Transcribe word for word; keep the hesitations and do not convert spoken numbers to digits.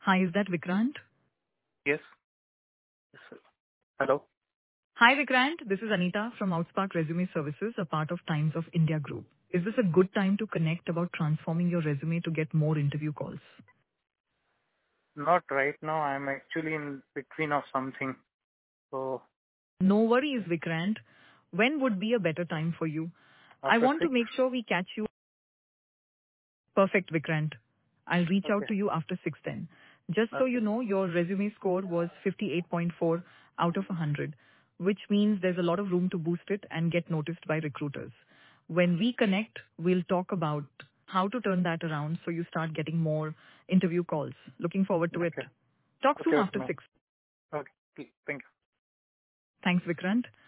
Hi, is that Vikrant? Yes. Yes, sir. Hello. Hi, Vikrant. This is Anita from Outspark Resume Services, a part of Times of India Group. Is this a good time to connect about transforming your resume to get more interview calls? Not right now. I'm actually in between of something. So No worries, Vikrant. When would be a better time for you? I after want to six. make sure we catch you. Perfect, Vikrant. I'll reach out Okay. to you after six then. Just so you Okay. know, your resume score was fifty-eight point four out of one hundred, which means there's a lot of room to boost it and get noticed by recruiters. When we connect, we'll talk about how to turn that around so you start getting more interview calls. Looking forward to it. Okay. Talk Okay. soon Okay, after ma'am. six. Okay. Thank you. Thanks, Vikrant.